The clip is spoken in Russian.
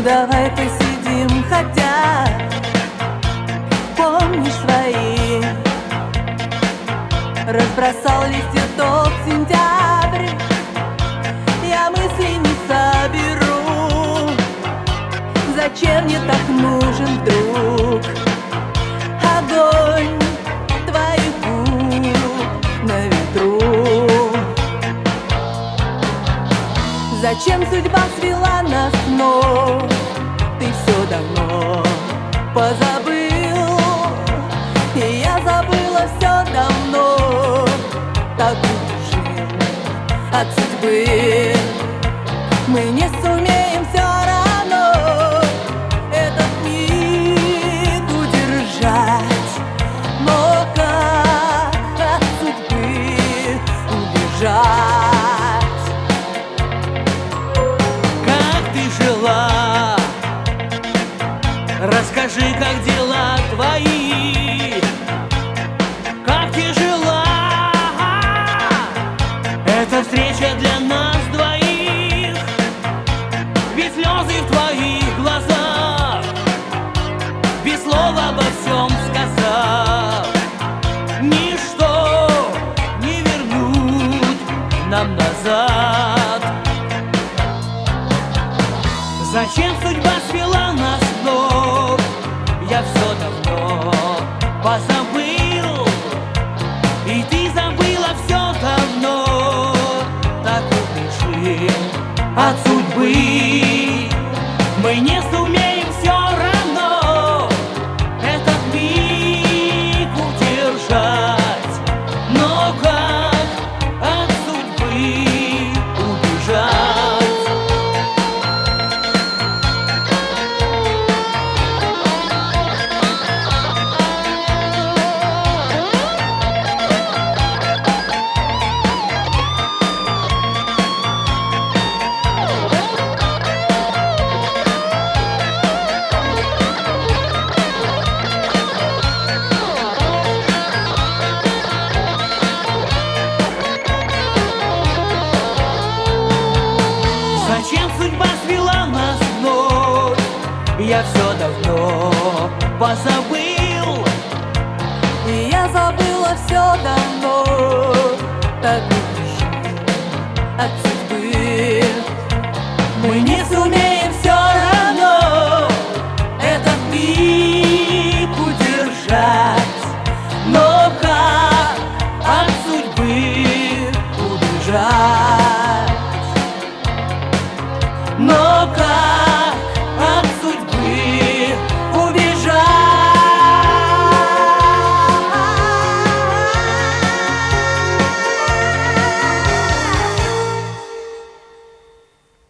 давай посидим, хотя помнишь свои. Разбросал листья тот сентябрь, я мысли не соберу. Зачем мне так нужен вдруг огонь твоих губ на ветру? Зачем судьба свела нас вновь? Ты все давно позабыл, и я забыла все давно. Так убежим от судьбы, мы не сумеем все равно этот миг удержать. Но как от судьбы убежать? Расскажи, как дела твои, как тяжела эта встреча для нас двоих. Ведь слезы в твоих глазах, без слова обо всем сказав, ничто не вернут нам назад. Зачем судьба свела нас вновь? Я все давно позабыл, и ты забыла все давно. Так убежим от судьбы, мы не сумеем все равно этот миг удержать. Но как от судьбы убежать? Зачем судьба свела нас вновь? Я все давно позабыл, и я забыла все давно.